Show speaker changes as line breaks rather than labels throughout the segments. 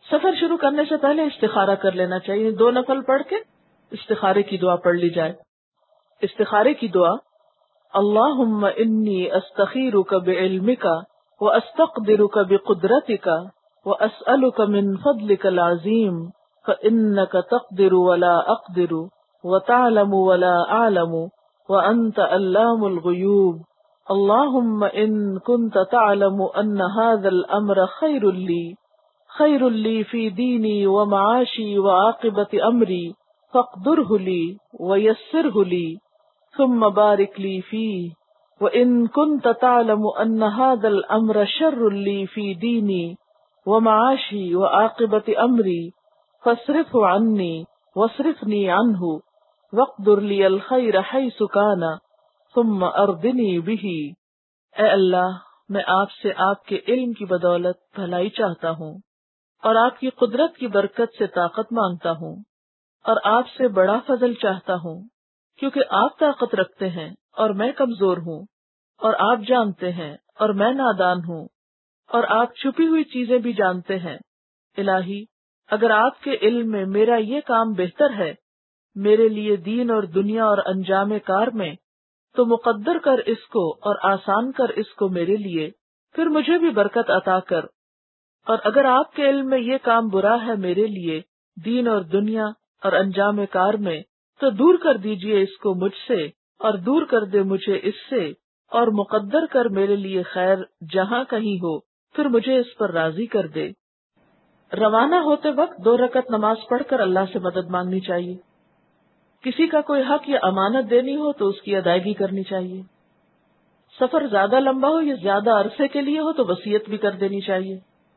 سفر شروع کرنے سے پہلے استخارہ کر لینا چاہیے، 2 نفل پڑھ کے استخارے کی دعا پڑھ لی جائے۔ استخارے کی دعا: اللہم انی استخیرک بعلمک واستقدرک بقدرتک واسألک من فضلک العظیم فإنک تقدر ولا اقدر وتعلم ولا اعلم وانت علام الغیوب اللہم ان کنت تعلم ان هذا الامر خیر لی فی دینی ومعاشی وعاقبت امری فاقدرہ لی ویسرہ لی ثم بارک لی فیہ وَإِن كُنْتَ تَعْلَمُ أَنَّ هَذَا الْأَمْرَ شَرٌّ لِّي فِي دِينِي وَمَعَاشِي وَعَاقِبَةِ أَمْرِي فَاصْرِفْهُ عَنِّي وَاصْرِفْنِي عَنْهُ وَاقْدُرْ لِي الْخَيْرَ حَيْثُ كَانَ ثُمَّ أَرْضِنِي بِهِ۔ اے اللہ، میں آپ سے آپ کے علم کی بدولت بھلائی چاہتا ہوں اور آپ کی قدرت کی برکت سے طاقت مانگتا ہوں، اور آپ سے بڑا فضل چاہتا ہوں، کیونکہ آپ طاقت رکھتے ہیں اور میں کمزور ہوں، اور آپ جانتے ہیں اور میں نادان ہوں، اور آپ چھپی ہوئی چیزیں بھی جانتے ہیں۔ الہی، اگر آپ کے علم میں میرا یہ کام بہتر ہے میرے لیے دین اور دنیا اور انجام کار میں، تو مقدر کر اس کو اور آسان کر اس کو میرے لیے، پھر مجھے بھی برکت عطا کر۔ اور اگر آپ کے علم میں یہ کام برا ہے میرے لیے دین اور دنیا اور انجام کار میں، تو دور کر دیجئے اس کو مجھ سے اور دور کر دے مجھے اس سے، اور مقدر کر میرے لیے خیر جہاں کہیں ہو، پھر مجھے اس پر راضی کر دے۔ روانہ ہوتے وقت 2 رکعت نماز پڑھ کر اللہ سے مدد مانگنی چاہیے۔ کسی کا کوئی حق یا امانت دینی ہو تو اس کی ادائیگی کرنی چاہیے۔ سفر زیادہ لمبا ہو یا زیادہ عرصے کے لیے ہو تو وصیت بھی کر دینی چاہیے۔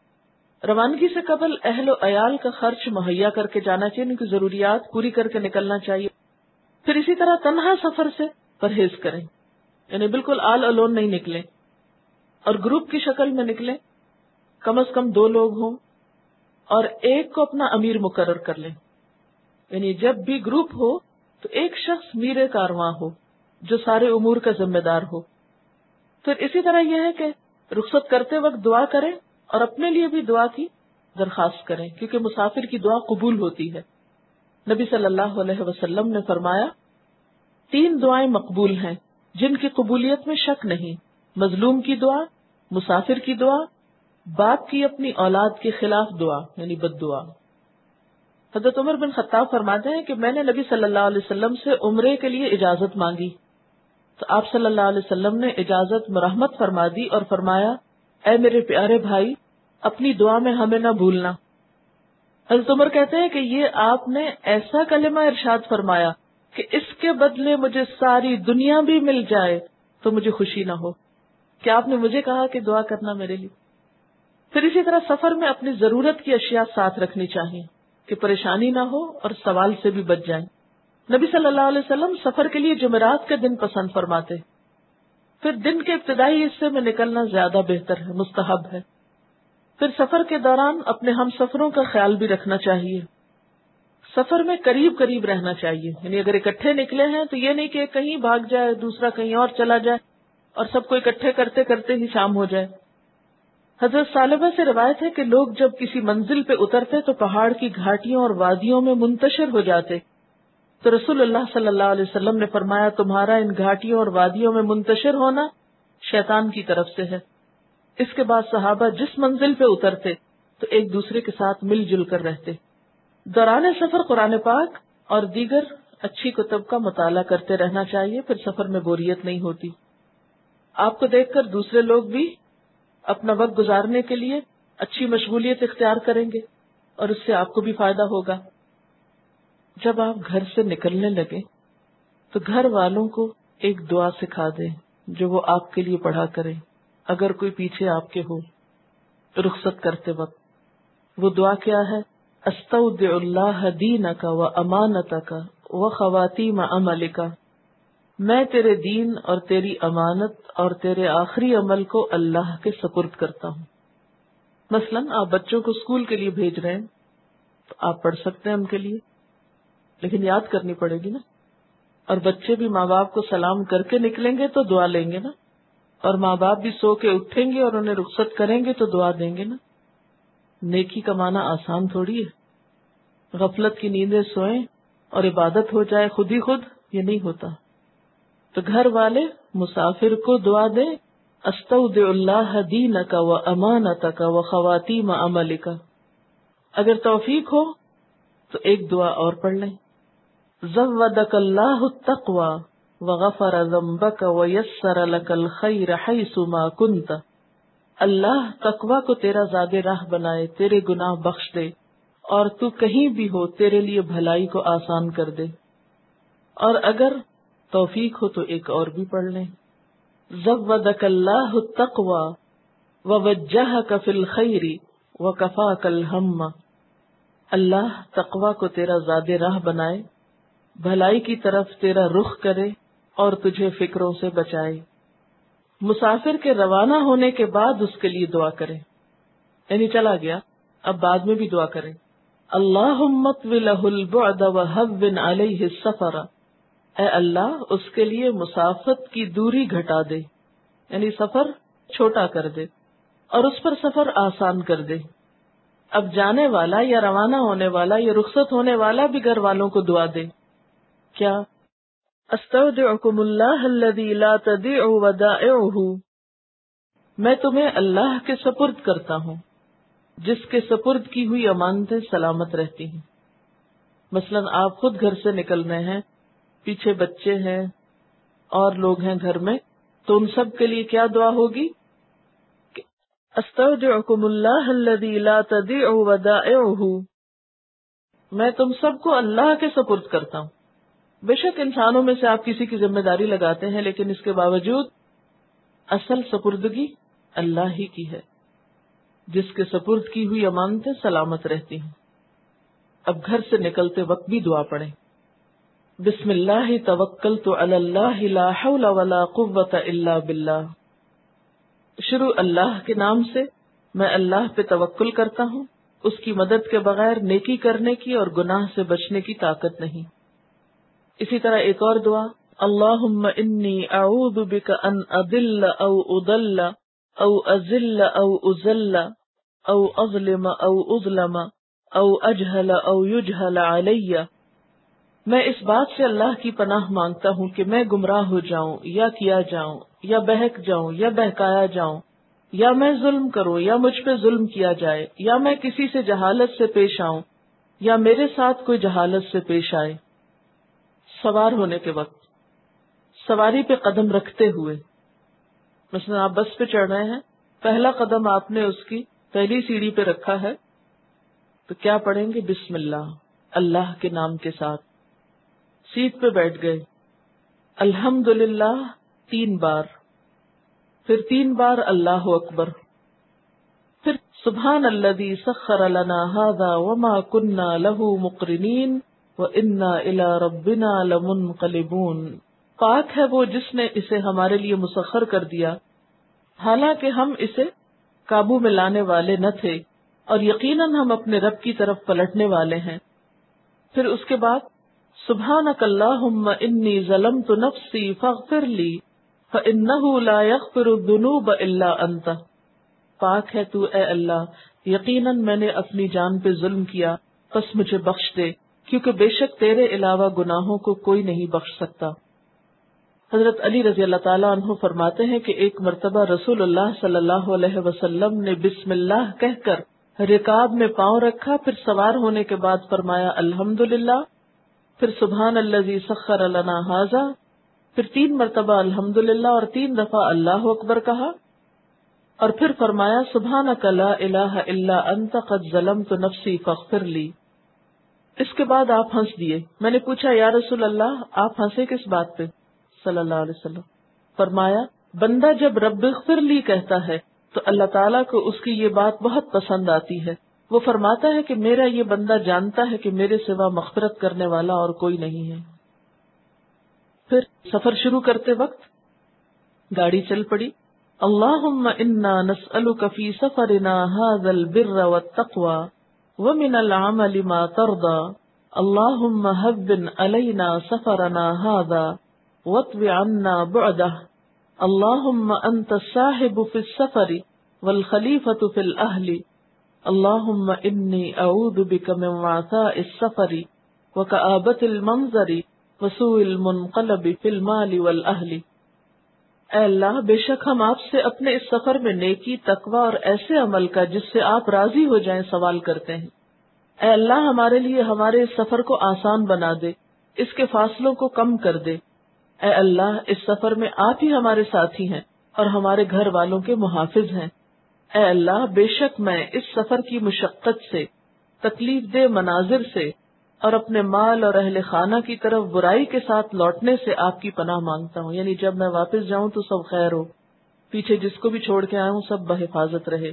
روانگی سے قبل اہل و عیال کا خرچ مہیا کر کے جانا چاہیے، ان کی ضروریات پوری کر کے نکلنا چاہیے۔ پھر اسی طرح تنہا سفر سے پرہیز کریں، یعنی بالکل آل الون نہیں نکلیں، اور گروپ کی شکل میں نکلیں، کم از کم 2 لوگ ہوں، اور ایک کو اپنا امیر مقرر کر لیں، یعنی جب بھی گروپ ہو تو ایک شخص میر کارواں ہو جو سارے امور کا ذمہ دار ہو۔ پھر اسی طرح یہ ہے کہ رخصت کرتے وقت دعا کریں اور اپنے لیے بھی دعا کی درخواست کریں، کیونکہ مسافر کی دعا قبول ہوتی ہے۔ نبی صلی اللہ علیہ وسلم نے فرمایا 3 دعائیں مقبول ہیں جن کی قبولیت میں شک نہیں: مظلوم کی دعا، مسافر کی دعا، باپ کی اپنی اولاد کے خلاف دعا یعنی بد دعا۔ حضرت عمر بن خطاب فرماتے ہیں کہ میں نے نبی صلی اللہ علیہ وسلم سے عمرے کے لیے اجازت مانگی تو آپ صلی اللہ علیہ وسلم نے اجازت مرحمت فرما دی اور فرمایا، اے میرے پیارے بھائی، اپنی دعا میں ہمیں نہ بھولنا۔ حضرت عمر کہتے ہیں کہ یہ آپ نے ایسا کلمہ ارشاد فرمایا کہ اس کے بدلے مجھے ساری دنیا بھی مل جائے تو مجھے خوشی نہ ہو، کہ آپ نے مجھے کہا کہ دعا کرنا میرے لیے۔ پھر اسی طرح سفر میں اپنی ضرورت کی اشیاء ساتھ رکھنی چاہیے کہ پریشانی نہ ہو اور سوال سے بھی بچ جائیں۔ نبی صلی اللہ علیہ وسلم سفر کے لیے جمعرات کے دن پسند فرماتے، پھر دن کے ابتدائی حصے میں نکلنا زیادہ بہتر ہے، مستحب ہے۔ پھر سفر کے دوران اپنے ہم سفروں کا خیال بھی رکھنا چاہیے۔ سفر میں قریب قریب رہنا چاہیے، یعنی اگر اکٹھے نکلے ہیں تو یہ نہیں کہ کہیں بھاگ جائے دوسرا کہیں اور چلا جائے اور سب کو اکٹھے کرتے کرتے ہی شام ہو جائے۔ حضرت ثعلبہ سے روایت ہے کہ لوگ جب کسی منزل پہ اترتے تو پہاڑ کی گھاٹیوں اور وادیوں میں منتشر ہو جاتے، تو رسول اللہ صلی اللہ علیہ وسلم نے فرمایا تمہارا ان گھاٹیوں اور وادیوں میں منتشر ہونا شیطان کی طرف سے ہے۔ اس کے بعد صحابہ جس منزل پہ اترتے تو ایک دوسرے کے ساتھ مل جل کر رہتے۔ دوران سفر قرآن پاک اور دیگر اچھی کتب کا مطالعہ کرتے رہنا چاہیے، پھر سفر میں بوریت نہیں ہوتی۔ آپ کو دیکھ کر دوسرے لوگ بھی اپنا وقت گزارنے کے لیے اچھی مشغولیت اختیار کریں گے اور اس سے آپ کو بھی فائدہ ہوگا۔ جب آپ گھر سے نکلنے لگے تو گھر والوں کو ایک دعا سکھا دیں جو وہ آپ کے لیے پڑھا کریں، اگر کوئی پیچھے آپ کے ہو رخصت کرتے وقت۔ وہ دعا کیا ہے؟ استودع اللہ دینک و امانتک و خواتیم عملک، میں تیرے دین اور تیری امانت اور تیرے آخری عمل کو اللہ کے سپرد کرتا ہوں۔ مثلا آپ بچوں کو اسکول کے لیے بھیج رہے ہیں تو آپ پڑھ سکتے ہیں ان کے لیے، لیکن یاد کرنی پڑے گی نا، اور بچے بھی ماں باپ کو سلام کر کے نکلیں گے تو دعا لیں گے نا، اور ماں باپ بھی سو کے اٹھیں گے اور انہیں رخصت کریں گے تو دعا دیں گے نا۔ نیکی کمانا آسان تھوڑی ہے. غفلت کی نیندیں سوئیں اور عبادت ہو جائے خود ہی خود، یہ نہیں ہوتا. تو گھر والے مسافر کو دعا دیں، استودع اللہ دینک و امانتک و خواتیم عملک. اگر توفیق ہو تو ایک دعا اور پڑھ لیں، زودک اللہ التقوی وغفر ذنبک ویسر لک الخیر حیث ما کنت. اللہ تقوی کو تیرا زاد راہ بنائے، تیرے گناہ بخش دے، اور تو کہیں بھی ہو تیرے لیے بھلائی کو آسان کر دے. اور اگر توفیق ہو تو ایک اور بھی پڑھ لیں، زودک اللہ التقوی ووجہک فی الخیر وکفاک الہم. اللہ تقوی کو تیرا زاد راہ بنائے، بھلائی کی طرف تیرا رخ کرے اور تجھے فکروں سے بچائے. مسافر کے روانہ ہونے کے بعد اس کے لیے دعا کریں، یعنی چلا گیا اب بعد میں بھی دعا کریں، اللہم اطوی لہ البعد وہون علیہ السفر. اے اللہ اس کے لیے مسافت کی دوری گھٹا دے، یعنی سفر چھوٹا کر دے اور اس پر سفر آسان کر دے. اب جانے والا یا روانہ ہونے والا یا رخصت ہونے والا بھی گھر والوں کو دعا دے. کیا؟ استودعکم اللہ الذی لا تضیع ودائعہ. میں تمہیں اللہ کے سپرد کرتا ہوں جس کے سپرد کی ہوئی امانتیں سلامت رہتی ہیں. مثلا آپ خود گھر سے نکل رہے ہیں، پیچھے بچے ہیں اور لوگ ہیں گھر میں، تو ان سب کے لیے کیا دعا ہوگی؟ استودعکم اللہ الذی لا تضیع ودائعہ. میں تم سب کو اللہ کے سپرد کرتا ہوں. بے شک انسانوں میں سے آپ کسی کی ذمہ داری لگاتے ہیں، لیکن اس کے باوجود اصل سپردگی اللہ ہی کی ہے، جس کے سپرد کی ہوئی امانتیں سلامت رہتی ہیں. اب گھر سے نکلتے وقت بھی دعا پڑھیں، بسم اللہ توکلت علی اللہ لا حول ولا قوت الا باللہ. شروع اللہ کے نام سے، میں اللہ پہ توکل کرتا ہوں، اس کی مدد کے بغیر نیکی کرنے کی اور گناہ سے بچنے کی طاقت نہیں. اسی طرح ایک اور دعا، اللہم انی اعوذ بک ان اضل او اضل او ازل او ازل او اظلم او اظلم او اجہل او یجہل علی. میں اس بات سے اللہ کی پناہ مانگتا ہوں کہ میں گمراہ ہو جاؤں یا کیا جاؤں یا بہک جاؤں یا بہکایا جاؤں، یا میں ظلم کروں یا مجھ پہ ظلم کیا جائے، یا میں کسی سے جہالت سے پیش آؤں یا میرے ساتھ کوئی جہالت سے پیش آئے. سوار ہونے کے وقت، سواری پہ قدم رکھتے ہوئے، مثلا آپ بس پہ چڑھ رہے ہیں، پہلا قدم آپ نے اس کی پہلی سیڑھی پہ رکھا ہے، تو کیا پڑھیں گے؟ بسم اللہ، اللہ کے نام کے ساتھ. سیٹ پہ بیٹھ گئے، الحمدللہ 3 بار، پھر 3 بار اللہ اکبر، پھر سبحان الذی سخر لنا ھذا وما كنا له مقرنین وَإِنَّا إِلَىٰ رَبِّنَا لَمُنْقَلِبُونَ. پاک ہے وہ جس نے اسے ہمارے لیے مسخر کر دیا، حالانکہ ہم اسے قابو میں لانے والے نہ تھے، اور یقیناً ہم اپنے رب کی طرف پلٹنے والے ہیں. پھر اس کے بعد سبحانک اللہم انی ظلمت نفسی فاغفر لی فإنہ لا یغفر الذنوب الا انت. پاک ہے تو اے اللہ، یقیناً میں نے اپنی جان پہ ظلم کیا، پس مجھے بخش دے، کیونکہ بے شک تیرے علاوہ گناہوں کو کوئی نہیں بخش سکتا. حضرت علی رضی اللہ تعالیٰ عنہ فرماتے ہیں کہ ایک مرتبہ رسول اللہ صلی اللہ علیہ وسلم نے بسم اللہ کہہ کر رکاب میں پاؤں رکھا، پھر سوار ہونے کے بعد فرمایا الحمدللہ، پھر سبحان الذی سخر لنا ھذا، پھر 3 مرتبہ الحمدللہ اور 3 دفعہ اللہ اکبر کہا، اور پھر فرمایا سبحانک لا الہ الا انت قد ظلمت نفسی فاغفر لی. اس کے بعد آپ ہنس دیے. میں نے پوچھا یا رسول اللہ آپ ہنسے کس بات پہ؟ صلی اللہ علیہ وسلم فرمایا بندہ جب رب اغفر لی کہتا ہے تو اللہ تعالیٰ کو اس کی یہ بات بہت پسند آتی ہے. وہ فرماتا ہے کہ میرا یہ بندہ جانتا ہے کہ میرے سوا مغفرت کرنے والا اور کوئی نہیں ہے. پھر سفر شروع کرتے وقت گاڑی چل پڑی. اللہم انا نسألک فی سفرنا ھذا البر والتقوی ومن العمل ما ترضى اللهم هون علينا سفرنا هذا واطو عنا بعده اللهم انت الصاحب في السفر والخليفة في الأهل اللہم انی اعوذ بک من وعثاء السفر وکآبۃ المنظر وسوء المنقلب فی المال والاہل۔ اے اللہ، بے شک ہم آپ سے اپنے اس سفر میں نیکی، تقوی اور ایسے عمل کا جس سے آپ راضی ہو جائیں سوال کرتے ہیں۔ اے اللہ، ہمارے لیے ہمارے اس سفر کو آسان بنا دے، اس کے فاصلوں کو کم کر دے۔ اے اللہ، اس سفر میں آپ ہی ہمارے ساتھی ہیں اور ہمارے گھر والوں کے محافظ ہیں۔ اے اللہ، بے شک میں اس سفر کی مشقت سے، تکلیف دہ مناظر سے اور اپنے مال اور اہل خانہ کی طرف برائی کے ساتھ لوٹنے سے آپ کی پناہ مانگتا ہوں، یعنی جب میں واپس جاؤں تو سب خیر ہو، پیچھے جس کو بھی چھوڑ کے آیا ہوں سب بحفاظت رہے۔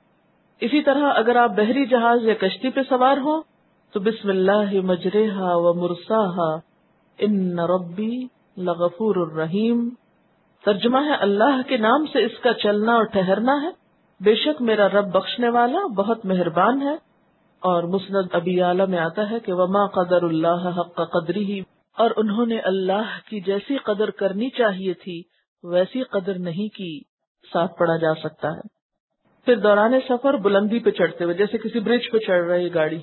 اسی طرح اگر آپ بحری جہاز یا کشتی پہ سوار ہوں تو بسم اللہ مجریہا و مرساہا ان ربی لغفور الرحیم۔ ترجمہ ہے، اللہ کے نام سے اس کا چلنا اور ٹھہرنا ہے، بے شک میرا رب بخشنے والا بہت مہربان ہے۔ اور مسند ابی اعلی میں آتا ہے کہ وما قدر اللہ حق قدرہ، اور انہوں نے اللہ کی جیسی قدر کرنی چاہیے تھی ویسی قدر نہیں کی، ساتھ پڑھا جا سکتا ہے۔ پھر دوران سفر بلندی پہ چڑھتے ہوئے، جیسے کسی برج پہ چڑھ رہی ہے گاڑی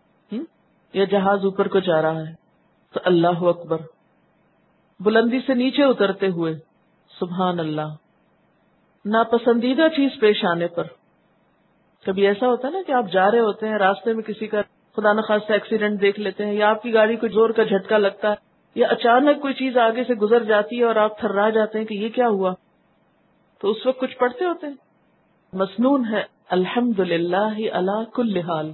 یا جہاز اوپر کو جا رہا ہے تو اللہ اکبر، بلندی سے نیچے اترتے ہوئے سبحان اللہ۔ ناپسندیدہ چیز پیش آنے پر، کبھی ایسا ہوتا ہے نا کہ آپ جا رہے ہوتے ہیں، راستے میں کسی کا خدا نخواستہ ایکسیڈنٹ دیکھ لیتے ہیں، یا آپ کی گاڑی کو زور کا جھٹکا لگتا ہے، یا اچانک کوئی چیز آگے سے گزر جاتی ہے اور آپ تھرا جاتے ہیں کہ یہ کیا ہوا، تو اس وقت کچھ پڑھتے ہوتے ہیں۔ مسنون ہے الحمد للہ علی کل حال،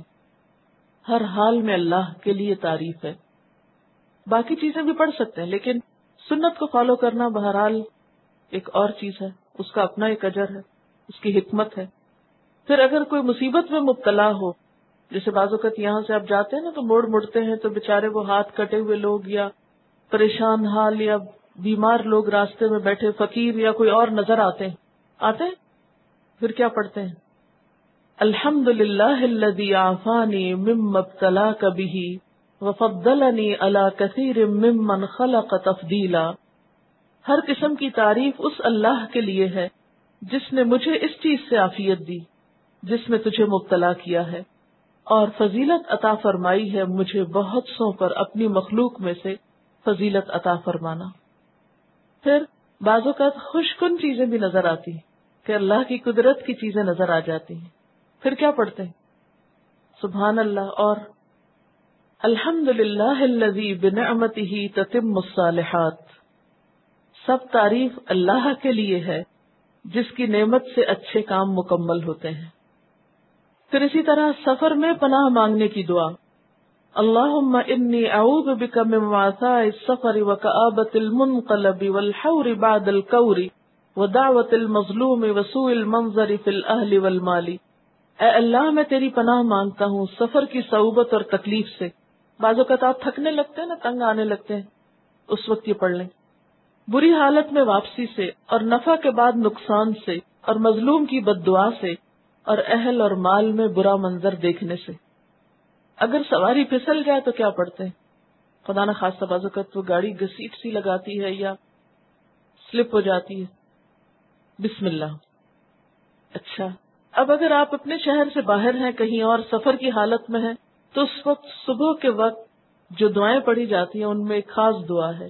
ہر حال میں اللہ کے لیے تعریف ہے۔ باقی چیزیں بھی پڑھ سکتے ہیں لیکن سنت کو فالو کرنا بہرحال ایک اور چیز ہے، اس کا اپنا ایک اجر ہے، اس کی حکمت ہے۔ پھر اگر کوئی مصیبت میں مبتلا ہو، جیسے بعض اوقات یہاں سے آپ جاتے ہیں نا تو موڑ مڑتے ہیں تو بےچارے وہ ہاتھ کٹے ہوئے لوگ یا پریشان حال یا بیمار لوگ راستے میں بیٹھے، فقیر یا کوئی اور نظر آتے ہیں، پھر کیا پڑھتے ہیں؟ الحمد للہ الذی عافانی مما ابتلاک بہ وفضلنی علی کثیر ممن خلق تفضیلا۔ ہر قسم کی تعریف اس اللہ کے لیے ہے جس نے مجھے اس چیز سے عافیت دی جس میں تجھے مبتلا کیا ہے، اور فضیلت عطا فرمائی ہے مجھے بہت سوں پر اپنی مخلوق میں سے فضیلت عطا فرمانا۔ پھر بعض اوقات خوش کن چیزیں بھی نظر آتی ہیں کہ اللہ کی قدرت کی چیزیں نظر آ جاتی ہیں، پھر کیا پڑھتے ہیں؟ سبحان اللہ اور الحمد للہ الذی بنعمتہ تتم الصالحات۔ سب تعریف اللہ کے لیے ہے جس کی نعمت سے اچھے کام مکمل ہوتے ہیں۔ پھر اسی طرح سفر میں پناہ مانگنے کی دعا، اللہم انی اعوذ بک من وعثاء السفر وکآبۃ المنقلب والحور بعد الکور ودعوۃ المظلوم وسوء المنظر فی الاہل والمال۔ اے اللہ، میں تیری پناہ مانگتا ہوں سفر کی صعوبت اور تکلیف سے۔ بعض اوقات آپ تھکنے لگتے ہیں نا، تنگ آنے لگتے ہیں، اس وقت یہ پڑھ لیں۔ بری حالت میں واپسی سے اور نفع کے بعد نقصان سے اور مظلوم کی بد دعا سے اور اہل اور مال میں برا منظر دیکھنے سے۔ اگر سواری پھسل جائے تو کیا پڑھتے ہیں؟ خدا نہ خاصہ بعض اوقات وہ گاڑی گھسیٹ سی لگاتی ہے یا سلپ ہو جاتی ہے، بسم اللہ۔ اچھا، اب اگر آپ اپنے شہر سے باہر ہیں، کہیں اور سفر کی حالت میں ہیں، تو اس وقت صبح کے وقت جو دعائیں پڑھی جاتی ہیں ان میں ایک خاص دعا ہے،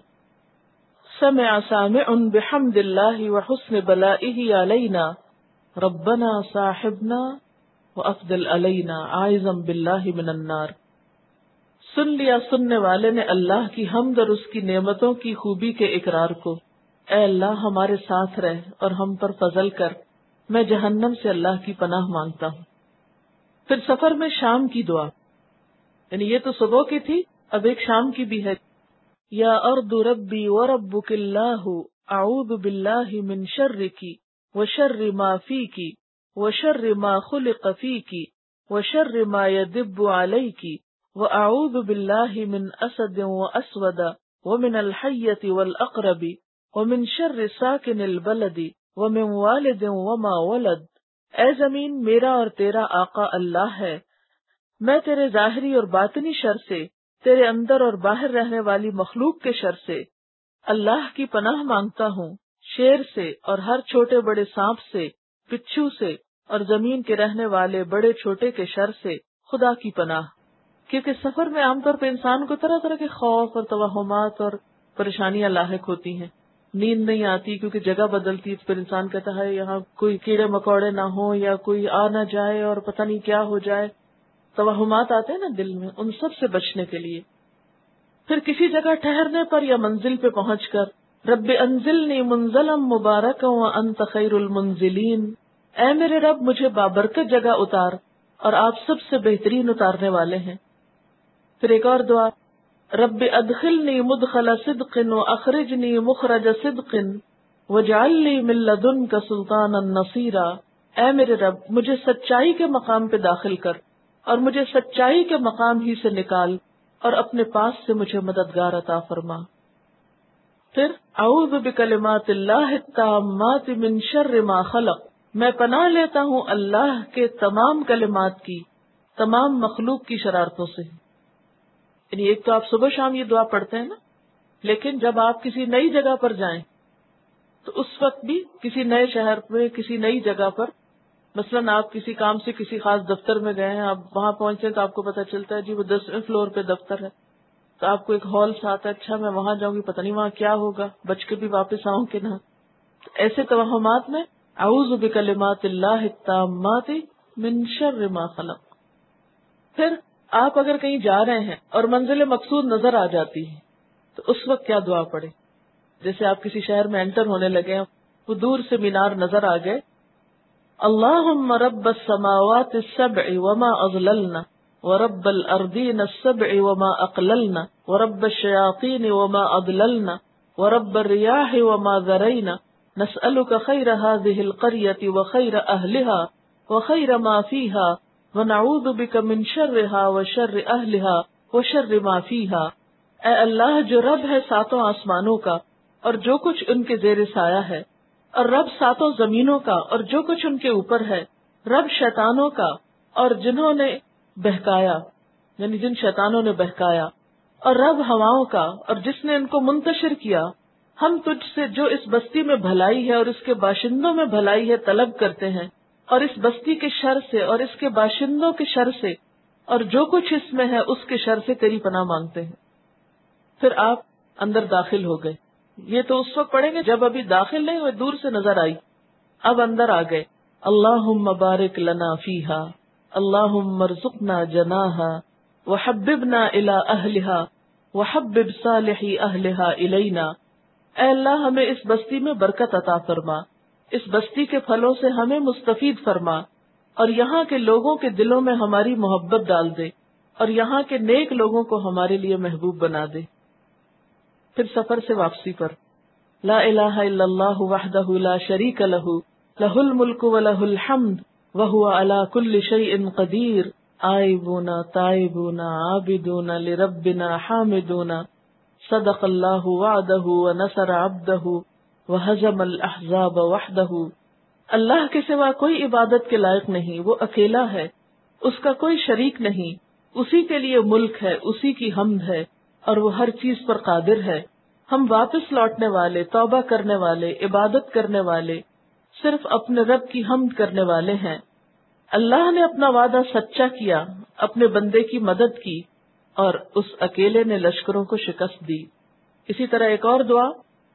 سمع سامع بحمد اللہ وحسن بلائہ علینا ربنا صاحبنا وافضل علینا عائذا باللہ من النار۔ سن لیا سننے والے نے اللہ کی حمد اور اس کی نعمتوں کی خوبی کے اقرار کو، اے اللہ ہمارے ساتھ رہ اور ہم پر فضل کر، میں جہنم سے اللہ کی پناہ مانگتا ہوں۔ پھر سفر میں شام کی دعا، یعنی یہ تو صبح کی تھی، اب ایک شام کی بھی ہے، یا ارض ربی وربک اللہ اعوذ باللہ من شرک وشر ما فیک وشر ما خلق فیک وشر ما یدب علیک واعوذ باللہ من اسد واسود ومن الحیۃ والعقرب ومن شر ساکن البلد ومن والد وما ولد۔ اے زمین، میرا اور تیرا آقا اللہ ہے، میں تیرے ظاہری اور باطنی شر سے، تیرے اندر اور باہر رہنے والی مخلوق کے شر سے اللہ کی پناہ مانگتا ہوں، شیر سے اور ہر چھوٹے بڑے سانپ سے، بچھو سے اور زمین کے رہنے والے بڑے چھوٹے کے شر سے خدا کی پناہ. کیونکہ سفر میں عام طور پہ انسان کو طرح طرح کے خوف اور توہمات اور پریشانیاں لاحق ہوتی ہیں. نیند نہیں آتی کیونکہ جگہ بدلتی، پھر انسان کہتا ہے یہاں کوئی کیڑے مکوڑے نہ ہوں یا کوئی آ نہ جائے اور پتہ نہیں کیا ہو جائے. توہمات آتے ہیں نا دل میں، ان سب سے بچنے کے لیے. پھر کسی جگہ ٹھہرنے پر یا منزل پہ پہنچ کر رب انزلنی منزلا مبارکا وانت خیر المنزلین، اے میرے رب مجھے بابرکت جگہ اتار اور آپ سب سے بہترین اتارنے والے ہیں. پھر ایک اور دعا، رب ادخلنی مدخل صدق واخرجنی مخرج صدق واجعل لی من لدنک سلطانا نصیرا، اے میرے رب مجھے سچائی کے مقام پہ داخل کر اور مجھے سچائی کے مقام ہی سے نکال اور اپنے پاس سے مجھے مددگار عطا فرما. پھر اعوذ بکلمات اللہ التامات من شر ما خلق، میں پناہ لیتا ہوں اللہ کے تمام کلمات کی، تمام مخلوق کی شرارتوں سے. یعنی ایک تو آپ صبح شام یہ دعا پڑھتے ہیں نا، لیکن جب آپ کسی نئی جگہ پر جائیں تو اس وقت بھی کسی نئے شہر میں کسی نئی جگہ پر، مثلاً آپ کسی کام سے کسی خاص دفتر میں گئے ہیں، آپ وہاں پہنچے تو آپ کو پتہ چلتا ہے جی وہ 10ویں فلور پہ دفتر ہے، تو آپ کو ایک ہال سے آتا ہے، اچھا میں وہاں جاؤں گی، پتہ نہیں وہاں کیا ہوگا، بچ کے بھی واپس آؤں کہ نہ. ایسے توہمات میں اعوذ بکلمات اللہ التامات من شر ما خلق. پھر آپ اگر کہیں جا رہے ہیں اور منزل مقصود نظر آ جاتی ہے تو اس وقت کیا دعا پڑھیں؟ جیسے آپ کسی شہر میں انٹر ہونے لگے ہیں، وہ دور سے مینار نظر آ گئے، اللہم رب السماوات السبع وما اضللنا ورب الارضین السبع وما اقللنا ورب الشیاطین وما اضللنا ورب الریاح وما ذرینا نسألک خیر هذه القریة وخیر اہلها وخیر ما فیها ونعوذ بک من شرها وشر اہلها وشر ما فیها. اے اللہ جو رب ہے ساتوں آسمانوں کا اور جو کچھ ان کے زیر سایہ ہے، اور رب ساتوں زمینوں کا اور جو کچھ ان کے اوپر ہے، رب شیطانوں کا اور جنہوں نے بہکایا، یعنی جن شیطانوں نے بہکایا، اور رب ہواؤں کا اور جس نے ان کو منتشر کیا. ہم تجھ سے جو اس بستی میں بھلائی ہے اور اس کے باشندوں میں بھلائی ہے طلب کرتے ہیں، اور اس بستی کے شر سے اور اس کے باشندوں کے شر سے اور جو کچھ اس میں ہے اس کے شر سے تیری پناہ مانگتے ہیں. پھر آپ اندر داخل ہو گئے. یہ تو اس وقت پڑھیں گے جب ابھی داخل نہیں ہوئے، دور سے نظر آئی. اب اندر آ گئے، اللہم بارک لنا فیہا اللہم ارزقنا جناہا وحببنا الی اہلہا وحبب صالحی اہلہا الینا. اے اللہ ہمیں اس بستی میں برکت عطا فرما، اس بستی کے پھلوں سے ہمیں مستفید فرما، اور یہاں کے لوگوں کے دلوں میں ہماری محبت ڈال دے، اور یہاں کے نیک لوگوں کو ہمارے لیے محبوب بنا دے. پھر سفر سے واپسی پر لا الہ الا اللہ وحدہ لا شریک لہ لہ الملک ولہ الحمد وہو علی کل شیء قدیر آئبون تائبون عابدون لربنا حامدون صدق اللہ وعدہ ونصر عبدہ وہزم الاحزاب وحدہ. اللہ کے سوا کوئی عبادت کے لائق نہیں، وہ اکیلا ہے، اس کا کوئی شریک نہیں، اسی کے لیے ملک ہے، اسی کی حمد ہے اور وہ ہر چیز پر قادر ہے. ہم واپس لوٹنے والے، توبہ کرنے والے، عبادت کرنے والے، صرف اپنے رب کی حمد کرنے والے ہیں. اللہ نے اپنا وعدہ سچا کیا، اپنے بندے کی مدد کی اور اس اکیلے نے لشکروں کو شکست دی. اسی طرح ایک اور دعا،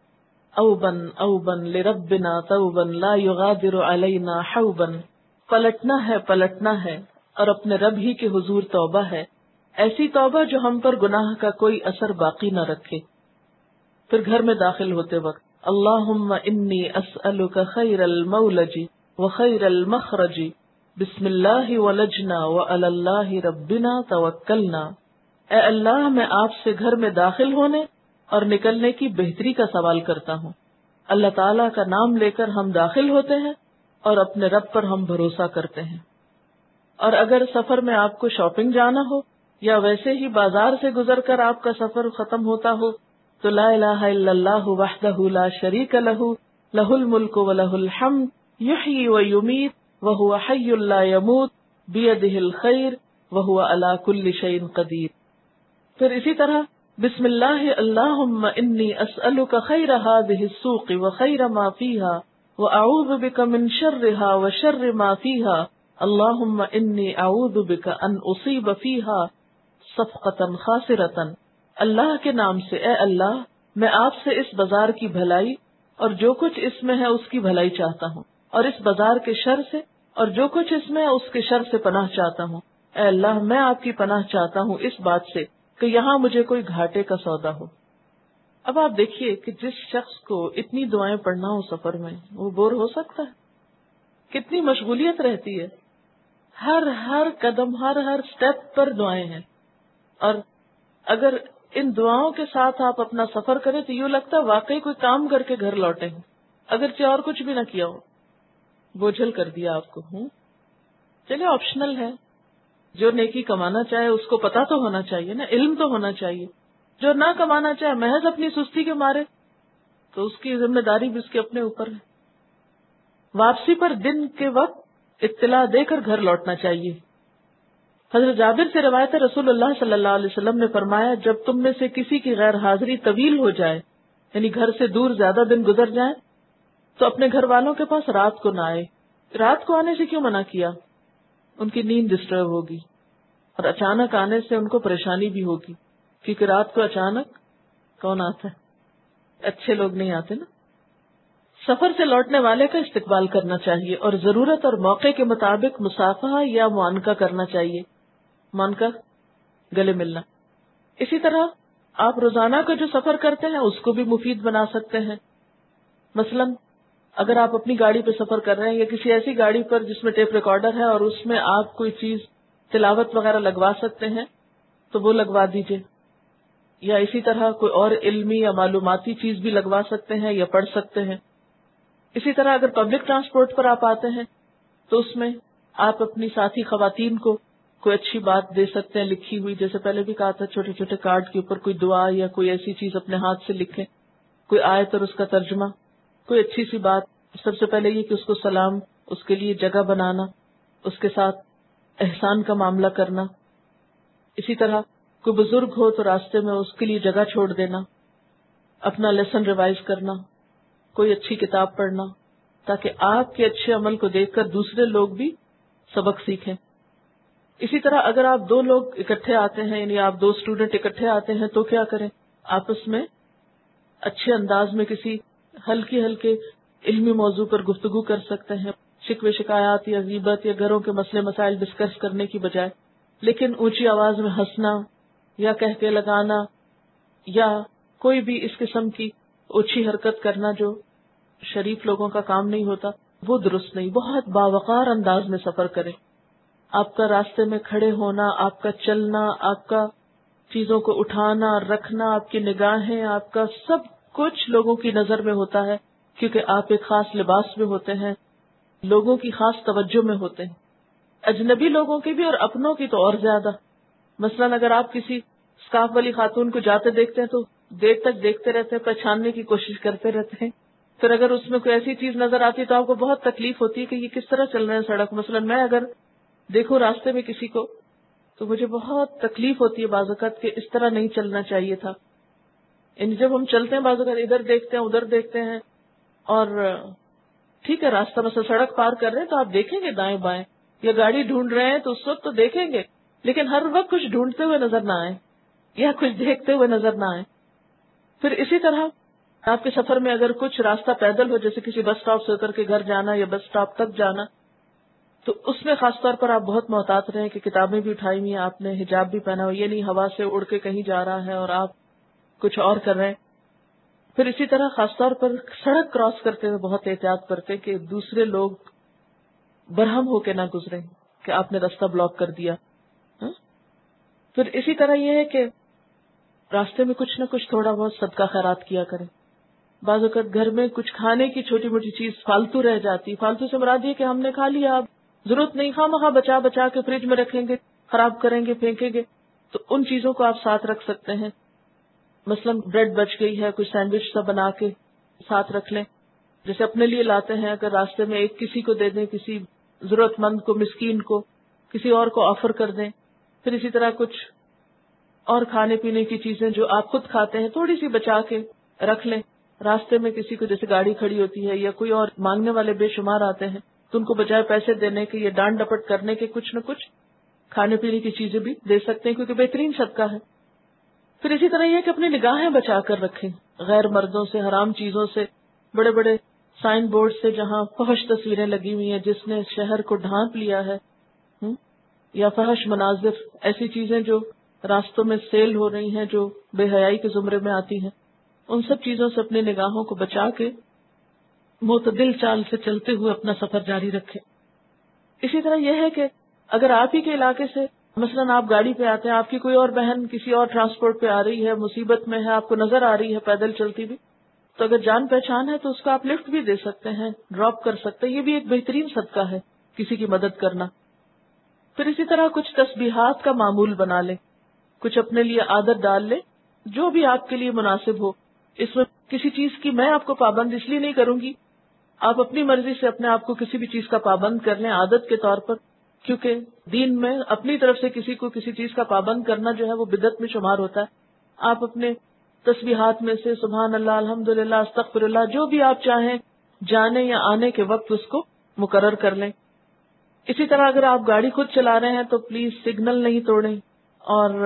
اوبن اوبن لربنا توبن لا یغادر علینا حوبن، پلٹنا ہے اور اپنے رب ہی کے حضور توبہ ہے، ایسی توبہ جو ہم پر گناہ کا کوئی اثر باقی نہ رکھے. پھر گھر میں داخل ہوتے وقت اللہم انی اسألک خیر المولج وخیر المخرج بسم اللہ ولجنا وعلی اللہ ربنا توکلنا. اے اللہ میں آپ سے گھر میں داخل ہونے اور نکلنے کی بہتری کا سوال کرتا ہوں. اللہ تعالیٰ کا نام لے کر ہم داخل ہوتے ہیں اور اپنے رب پر ہم بھروسہ کرتے ہیں. اور اگر سفر میں آپ کو شاپنگ جانا ہو یا ویسے ہی بازار سے گزر کر آپ کا سفر ختم ہوتا ہو تو لا الہ الا اللہ وحدہ لا شریک لہ لہ الملک ولہ الحمد یحیی ویمیت وہو حی لا یموت بیدہ الخیر وہو علی کل شیء قدیر. پھر اسی طرح بسم اللہ اللہم انی اسألک خیر هذه السوق وخیر ما فیہا وأعوذ بك من شرها وشر ما فيها اللهم إني أعوذ بك أن أصيب فيها صفقة خاسرة. اللہ کے نام سے، اے اللہ میں آپ سے اس بازار کی بھلائی اور جو کچھ اس میں ہے اس کی بھلائی چاہتا ہوں، اور اس بازار کے شر سے اور جو کچھ اس میں ہے اس کے شر سے پناہ چاہتا ہوں. اے اللہ میں آپ کی پناہ چاہتا ہوں اس بات سے کہ یہاں مجھے کوئی گھاٹے کا سودا ہو. اب آپ دیکھیے کہ جس شخص کو اتنی دعائیں پڑھنا ہو سفر میں، وہ بور ہو سکتا ہے؟ کتنی مشغولیت رہتی ہے، ہر قدم ہر سٹیپ پر دعائیں ہیں. اور اگر ان دعاؤں کے ساتھ آپ اپنا سفر کریں تو یوں لگتا ہے واقعی کوئی کام کر کے گھر لوٹے ہیں، اگرچہ اور کچھ بھی نہ کیا ہو، بوجھل کر دیا آپ کو. چلے آپشنل ہے، جو نیکی کمانا چاہے اس کو پتا تو ہونا چاہیے نا، علم تو ہونا چاہیے. جو نہ کمانا چاہے محض اپنی سستی کے مارے تو اس کی ذمہ داری بھی اس کے اپنے اوپر ہے. واپسی پر دن کے وقت اطلاع دے کر گھر لوٹنا چاہیے. حضرت جابر سے روایت ہے، رسول اللہ صلی اللہ علیہ وسلم نے فرمایا جب تم میں سے کسی کی غیر حاضری طویل ہو جائے، یعنی گھر سے دور زیادہ دن گزر جائیں، تو اپنے گھر والوں کے پاس رات کو نہ آئے. رات کو آنے سے کیوں منع کیا؟ ان کی نیند ڈسٹرب ہوگی اور اچانک آنے سے ان کو پریشانی بھی ہوگی، کیونکہ رات کو اچانک کون آتا ہے؟ اچھے لوگ نہیں آتے نا. سفر سے لوٹنے والے کا استقبال کرنا چاہیے اور ضرورت اور موقع کے مطابق مصافحہ یا معانقہ کرنا چاہیے. معانقہ گلے ملنا. اسی طرح آپ روزانہ کا جو سفر کرتے ہیں اس کو بھی مفید بنا سکتے ہیں. مثلا اگر آپ اپنی گاڑی پہ سفر کر رہے ہیں یا کسی ایسی گاڑی پر جس میں ٹیپ ریکارڈر ہے اور اس میں آپ کوئی چیز تلاوت وغیرہ لگوا سکتے ہیں تو وہ لگوا دیجئے، یا اسی طرح کوئی اور علمی یا معلوماتی چیز بھی لگوا سکتے ہیں یا پڑھ سکتے ہیں. اسی طرح اگر پبلک ٹرانسپورٹ پر آپ آتے ہیں تو اس میں آپ اپنی ساتھی خواتین کو کوئی اچھی بات دے سکتے ہیں لکھی ہوئی، جیسے پہلے بھی کہا تھا چھوٹے چھوٹے کارڈ کے اوپر کوئی دعا یا کوئی ایسی چیز اپنے ہاتھ سے لکھیں، کوئی آیت اور اس کا ترجمہ، کوئی اچھی سی بات. سب سے پہلے یہ کہ اس کو سلام، اس کے لیے جگہ بنانا، اس کے ساتھ احسان کا معاملہ کرنا. اسی طرح کوئی بزرگ ہو تو راستے میں اس کے لیے جگہ چھوڑ دینا، اپنا لیسن ریوائز کرنا، کوئی اچھی کتاب پڑھنا، تاکہ آپ کے اچھے عمل کو دیکھ کر دوسرے لوگ بھی سبق سیکھیں. اسی طرح اگر آپ دو لوگ اکٹھے آتے ہیں، یعنی آپ دو اسٹوڈنٹ اکٹھے آتے ہیں تو کیا کریں؟ آپس میں اچھے انداز میں کسی ہلکے علمی موضوع پر گفتگو کر سکتے ہیں، شکوے شکایات یا غیبت یا گھروں کے مسئلے مسائل ڈسکس کرنے کی بجائے. لیکن اونچی آواز میں ہنسنا یا کہکے لگانا یا کوئی بھی اس قسم کی اونچی حرکت کرنا جو شریف لوگوں کا کام نہیں ہوتا، وہ درست نہیں. بہت باوقار انداز میں سفر کریں. آپ کا راستے میں کھڑے ہونا، آپ کا چلنا، آپ کا چیزوں کو اٹھانا رکھنا، آپ کی نگاہیں، آپ کا سب کچھ لوگوں کی نظر میں ہوتا ہے، کیونکہ آپ ایک خاص لباس میں ہوتے ہیں، لوگوں کی خاص توجہ میں ہوتے ہیں، اجنبی لوگوں کی بھی اور اپنوں کی تو اور زیادہ. مثلا اگر آپ کسی اسکارف والی خاتون کو جاتے دیکھتے ہیں تو دیر تک دیکھتے رہتے ہیں، پہچاننے کی کوشش کرتے رہتے ہیں. پھر اگر اس میں کوئی ایسی چیز نظر آتی ہے تو آپ کو بہت تکلیف ہوتی ہے کہ یہ کس طرح چل رہے ہیں سڑک. مثلا میں اگر دیکھوں راستے میں کسی کو تو مجھے بہت تکلیف ہوتی ہے بعض اوقات کہ اس طرح نہیں چلنا چاہیے تھا. یعنی جب ہم چلتے ہیں بعض اوقات ادھر دیکھتے ہیں ادھر دیکھتے ہیں، اور ٹھیک ہے راستہ مثلا سڑک پار کر رہے ہیں تو آپ دیکھیں گے دائیں بائیں، یا گاڑی ڈھونڈ رہے ہیں تو اس وقت تو دیکھیں گے، لیکن ہر وقت کچھ ڈھونڈتے ہوئے نظر نہ آئے یا کچھ دیکھتے ہوئے نظر نہ آئے. پھر اسی طرح آپ کے سفر میں اگر کچھ راستہ پیدل ہو، جیسے کسی بس اسٹاپ سے اتر کے گھر جانا یا بس اسٹاپ تک جانا، تو اس میں خاص طور پر آپ بہت محتاط رہیں کہ کتابیں بھی اٹھائی ہوئی ہیں، آپ نے حجاب بھی پہنا ہو، یہ نہیں ہوا سے اڑ کے کہیں جا رہا ہے اور آپ کچھ اور کر رہے ہیں. پھر اسی طرح خاص طور پر سڑک کراس کرتے ہوئے بہت احتیاط کرتے کہ دوسرے لوگ برہم ہو کے نہ گزریں کہ آپ نے راستہ بلاک کر دیا. پھر اسی طرح یہ ہے کہ راستے میں کچھ نہ کچھ تھوڑا بہت صدقہ خیرات کیا کریں. بعض اوقات گھر میں کچھ کھانے کی چھوٹی موٹی چیز فالتو رہ جاتی، فالتو سے مراد یہ کہ ہم نے کھا لیا، اب ضرورت نہیں، خواہ بچا بچا کے فریج میں رکھیں گے، خراب کریں گے، پھینکیں گے. تو ان چیزوں کو آپ ساتھ رکھ سکتے ہیں. مثلا بریڈ بچ گئی ہے، کوئی سینڈوچ سا بنا کے ساتھ رکھ لیں، جیسے اپنے لیے لاتے ہیں اگر راستے میں ایک کسی کو دے دیں، کسی ضرورت مند کو، مسکین کو، کسی اور کو آفر کر دیں. پھر اسی طرح کچھ اور کھانے پینے کی چیزیں جو آپ خود کھاتے ہیں تھوڑی سی بچا کے رکھ لیں راستے میں کسی کو جیسے گاڑی کھڑی ہوتی ہے یا کوئی اور مانگنے والے بے شمار آتے ہیں تو ان کو بجائے پیسے دینے کے یا ڈانٹ ڈپٹ کرنے کے کچھ نہ کچھ کھانے پینے کی چیزیں بھی دے سکتے ہیں، کیونکہ بہترین صدقہ ہے۔ پھر اسی طرح یہ کہ اپنی نگاہیں بچا کر رکھیں غیر مردوں سے، حرام چیزوں سے، بڑے بڑے سائن بورڈ سے جہاں فحش تصویریں لگی ہوئی ہیں جس نے شہر کو ڈھانپ لیا ہے، یا فحش مناظر، ایسی چیزیں جو راستوں میں سیل ہو رہی ہیں جو بے حیائی کے زمرے میں آتی ہیں، ان سب چیزوں سے اپنی نگاہوں کو بچا کے معتدل چال سے چلتے ہوئے اپنا سفر جاری رکھیں۔ اسی طرح یہ ہے کہ اگر آپ ہی کے علاقے سے مثلاً آپ گاڑی پہ آتے ہیں، آپ کی کوئی اور بہن کسی اور ٹرانسپورٹ پہ آ رہی ہے، مصیبت میں ہے، آپ کو نظر آ رہی ہے پیدل چلتی بھی، تو اگر جان پہچان ہے تو اس کو آپ لفٹ بھی دے سکتے ہیں، ڈراپ کر سکتے ہیں، یہ بھی ایک بہترین صدقہ ہے کسی کی مدد کرنا۔ پھر اسی طرح کچھ تسبیحات کا معمول بنا لیں، کچھ اپنے لیے عادت ڈال لیں جو بھی آپ کے لیے مناسب ہو۔ اس میں کسی چیز کی میں آپ کو پابند اس لیے نہیں کروں گی، آپ اپنی مرضی سے اپنے آپ کو کسی بھی چیز کا پابند کر لیں عادت کے طور پر، کیونکہ دین میں اپنی طرف سے کسی کو کسی چیز کا پابند کرنا جو ہے وہ بدعت میں شمار ہوتا ہے۔ آپ اپنے تسبیحات میں سے سبحان اللہ، الحمدللہ، استغفر اللہ، جو بھی آپ چاہیں جانے یا آنے کے وقت اس کو مقرر کر لیں۔ اسی طرح اگر آپ گاڑی خود چلا رہے ہیں تو پلیز سگنل نہیں توڑیں اور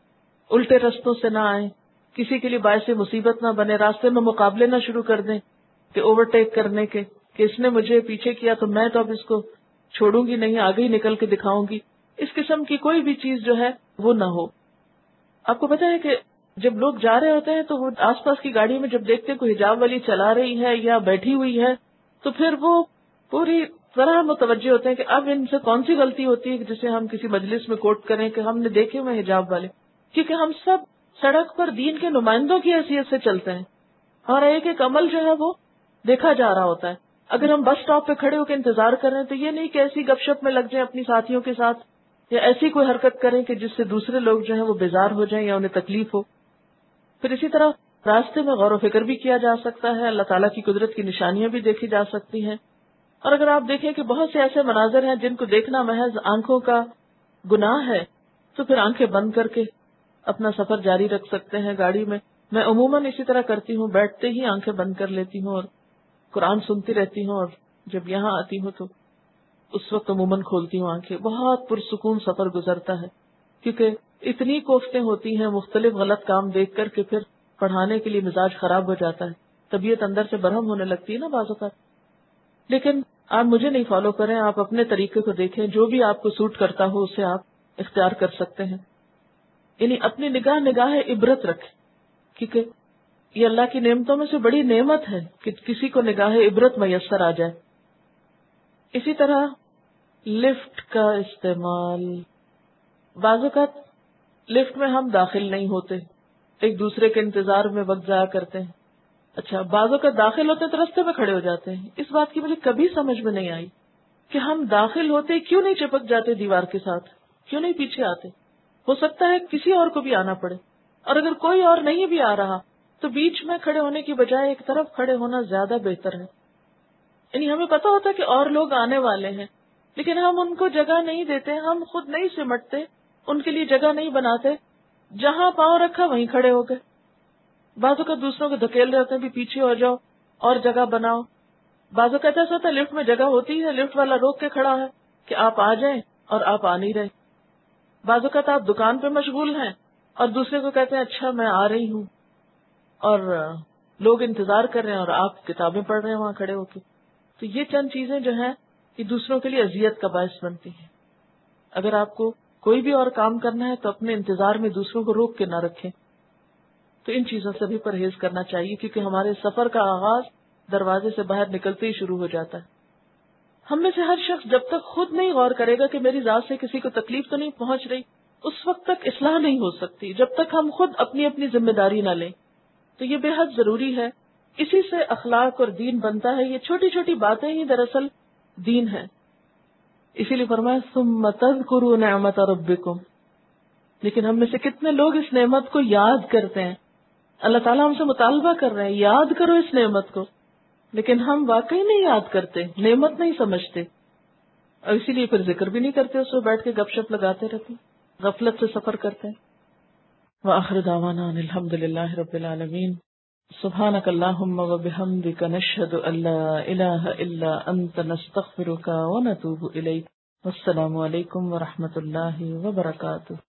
الٹے رستوں سے نہ آئیں، کسی کے لیے باعث مصیبت نہ بنے، راستے میں مقابلے نہ شروع کر دیں کہ اوورٹیک کرنے کے، کہ اس نے مجھے پیچھے کیا تو میں تو اب اس کو چھوڑوں گی نہیں، آگے ہی نکل کے دکھاؤں گی۔ اس قسم کی کوئی بھی چیز جو ہے وہ نہ ہو۔ آپ کو پتا ہے کہ جب لوگ جا رہے ہوتے ہیں تو وہ آس پاس کی گاڑی میں جب دیکھتے ہیں کوئی حجاب والی چلا رہی ہے یا بیٹھی ہوئی ہے تو پھر وہ پوری طرح متوجہ ہوتے ہیں کہ اب ان سے کون سی غلطی ہوتی ہے جسے ہم کسی مجلس میں کوٹ کریں کہ ہم نے دیکھے ہوئے حجاب والے، کیونکہ ہم سب سڑک پر دین کے نمائندوں کی حیثیت سے چلتے ہیں اور ایک ایک عمل جو ہے وہ دیکھا جا رہا ہوتا ہے۔ اگر ہم بس اسٹاپ پہ کھڑے ہو کے انتظار کر رہے ہیں تو یہ نہیں کہ ایسی گپ شپ میں لگ جائیں اپنی ساتھیوں کے ساتھ یا ایسی کوئی حرکت کریں کہ جس سے دوسرے لوگ جو ہیں وہ بیزار ہو جائیں یا انہیں تکلیف ہو۔ پھر اسی طرح راستے میں غور و فکر بھی کیا جا سکتا ہے، اللہ تعالیٰ کی قدرت کی نشانیاں بھی دیکھی جا سکتی ہیں، اور اگر آپ دیکھیں کہ بہت سے ایسے مناظر ہیں جن کو دیکھنا محض آنکھوں کا گناہ ہے تو پھر آنکھیں بند کر کے اپنا سفر جاری رکھ سکتے ہیں گاڑی میں۔ میں عموماً اسی طرح کرتی ہوں، بیٹھتے ہی آنکھیں بند کر لیتی ہوں اور قرآن سنتی رہتی ہوں، اور جب یہاں آتی ہوں تو اس وقت عموماً کھولتی ہوں آنکھیں۔ بہت پرسکون سفر گزرتا ہے، کیونکہ اتنی کوفتیں ہوتی ہیں مختلف غلط کام دیکھ کر کہ پھر پڑھانے کے لیے مزاج خراب ہو جاتا ہے، طبیعت اندر سے برہم ہونے لگتی ہے نا بعض اوقات۔ لیکن آپ مجھے نہیں فالو کریں، آپ اپنے طریقے کو دیکھیں، جو بھی آپ کو سوٹ کرتا ہو اسے آپ اختیار کر سکتے ہیں۔ یعنی اپنی نگاہ عبرت رکھیں، کیونکہ یہ اللہ کی نعمتوں میں سے بڑی نعمت ہے کہ کسی کو نگاہ عبرت میسر آ جائے۔ اسی طرح لفٹ کا استعمال، بعض اوقات لفٹ میں ہم داخل نہیں ہوتے، ایک دوسرے کے انتظار میں وقت ضائع کرتے ہیں۔ اچھا، بعض اوقات داخل ہوتے تو رستے میں کھڑے ہو جاتے ہیں۔ اس بات کی مجھے کبھی سمجھ میں نہیں آئی کہ ہم داخل ہوتے کیوں نہیں چپک جاتے دیوار کے ساتھ، کیوں نہیں پیچھے آتے؟ ہو سکتا ہے کسی اور کو بھی آنا پڑے، اور اگر کوئی اور نہیں بھی آ رہا تو بیچ میں کھڑے ہونے کی بجائے ایک طرف کھڑے ہونا زیادہ بہتر ہے۔ یعنی ہمیں پتا ہوتا ہے کہ اور لوگ آنے والے ہیں لیکن ہم ان کو جگہ نہیں دیتے، ہم خود نہیں سمٹتے، ان کے لیے جگہ نہیں بناتے، جہاں پاؤں رکھا وہیں کھڑے ہو گئے۔ بعض اوقات دوسروں کو دھکیل رہے ہوتے ہیں بھی پیچھے ہو جاؤ اور جگہ بناؤ۔ بعض اوقات ایسا ہوتا ہے لفٹ میں جگہ ہوتی ہے، لفٹ والا روک کے کھڑا ہے کہ آپ آ جائیں اور آپ آ نہیں رہے۔ بعض اوقات آپ دکان پہ مشغول ہیں اور دوسرے کو کہتے ہیں اچھا میں آ رہی ہوں، اور لوگ انتظار کر رہے ہیں اور آپ کتابیں پڑھ رہے ہیں وہاں کھڑے ہو کے۔ تو یہ چند چیزیں جو ہیں یہ دوسروں کے لیے اذیت کا باعث بنتی ہیں۔ اگر آپ کو کوئی بھی اور کام کرنا ہے تو اپنے انتظار میں دوسروں کو روک کے نہ رکھیں۔ تو ان چیزوں سے بھی پرہیز کرنا چاہیے، کیونکہ ہمارے سفر کا آغاز دروازے سے باہر نکلتے ہی شروع ہو جاتا ہے۔ ہم میں سے ہر شخص جب تک خود نہیں غور کرے گا کہ میری ذات سے کسی کو تکلیف تو نہیں پہنچ رہی، اس وقت تک اصلاح نہیں ہو سکتی، جب تک ہم خود اپنی اپنی ذمہ داری نہ لیں۔ تو یہ بے حد ضروری ہے، اسی سے اخلاق اور دین بنتا ہے۔ یہ چھوٹی چھوٹی باتیں ہی دراصل دین ہے۔ اسی لیے فرمایا ثم تذکروا نعمت ربکم، لیکن ہم میں سے کتنے لوگ اس نعمت کو یاد کرتے ہیں؟ اللہ تعالیٰ ہم سے مطالبہ کر رہے ہیں یاد کرو اس نعمت کو، لیکن ہم واقعی نہیں یاد کرتے، نعمت نہیں سمجھتے، اور اسی لیے پھر ذکر بھی نہیں کرتے، اس میں بیٹھ کے گپ شپ لگاتے رہتے ہیں، غفلت سے سفر کرتے ہیں۔ وآخر دعوانا ان الحمد للہ رب العالمین۔ سبحانک اللہم و بحمدک نشہد ان لا الہ الا انت نستغفرک و نتوب الیک. والسلام علیکم و رحمۃ اللہ وبرکاتہ.